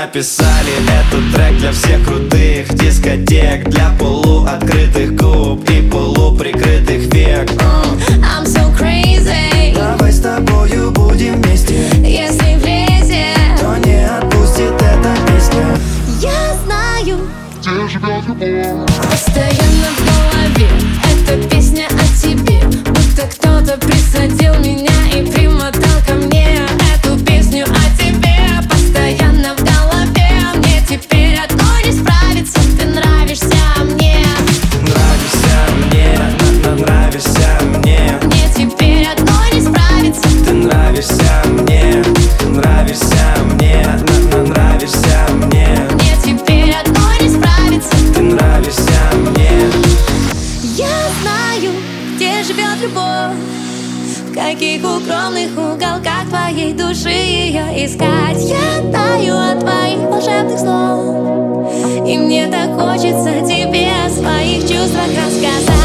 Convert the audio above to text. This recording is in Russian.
написали этот трек для всех крутых дискотек, для полуоткрытых губ и полуприкрытых век. I'm so crazy. Давай с тобою будем вместе. Если влезет, то не отпустит эта песня. я знаю, где живет любовь. постоянно в голове эта песня о тебе. Будто кто-то присадил меня и примотал ко мне эту песню о тебе. Постоянно в голове, мне теперь одной не справиться. Ты нравишься мне. Нравишься мне, нравишься мне. Мне теперь одной не справиться. Ты нравишься мне, нравишься мне, нравишься мне. Мне теперь одной не справиться. Ты нравишься мне. Я знаю, где живет любовь, в каких укромных уголках твоей души ее искать. Я таю от твоих волшебных слов, и мне так хочется тебе о своих чувствах рассказать.